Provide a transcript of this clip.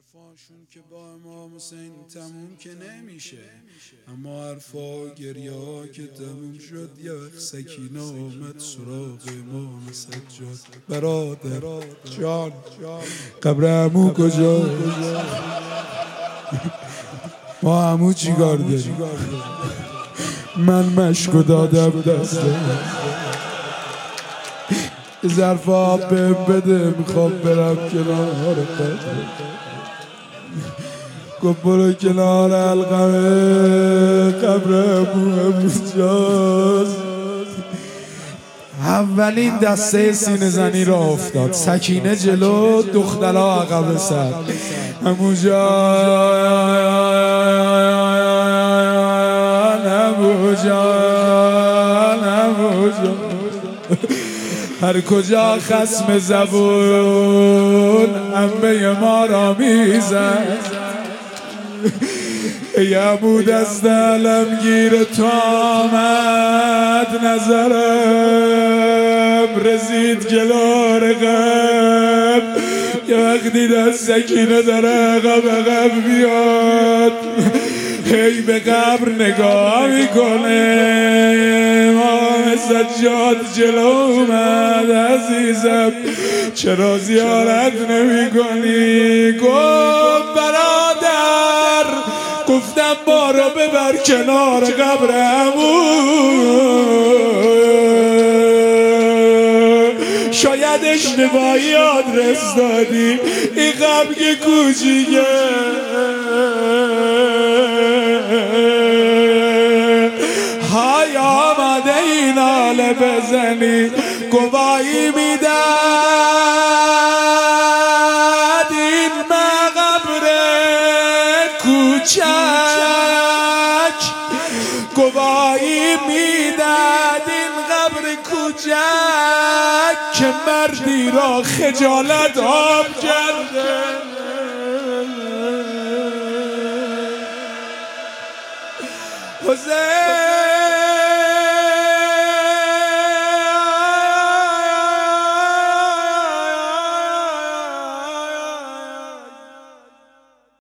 حرفاشون که با امام حسین تموم که نمیشه، اما حرفا گریه ها که تموم شد یه وقت سکینه آمد سراغ امام سجاد. برادر جان قبر عمو کجا؟ ما عمو چیکار داریم؟ من مشکو دادم دسته، ظرف آب بده میخوام برم کنار قبر. گفت برو کنار القمه قبر ابوجاست. اولین دسته سینه زنی را افتاد، سکینه جلو، دخترها عقب سر. ابوجان هر کجا خصم زبون عمه ما را میزد. ای عمو دست علمگیر تو آمد، نظرم رسید گلار غم. یه وقتی دست سکینه داره عقب بیاد، هی به قبر نگاه میکنه. امام سجاد جلو اومد، عزیزم چرا زیارت نمی کنی؟ گفت برادر، گفتم بارو ببر کنار قبر عمو، شاید اشتباهی آدرس دادی. این قبر که کوچیکه، های آمده این حاله بزنی. گواهی میداد این مقبر کوچک، گواهی میداد این قبر کوچک که مردی را خجالت آب کرده. حسین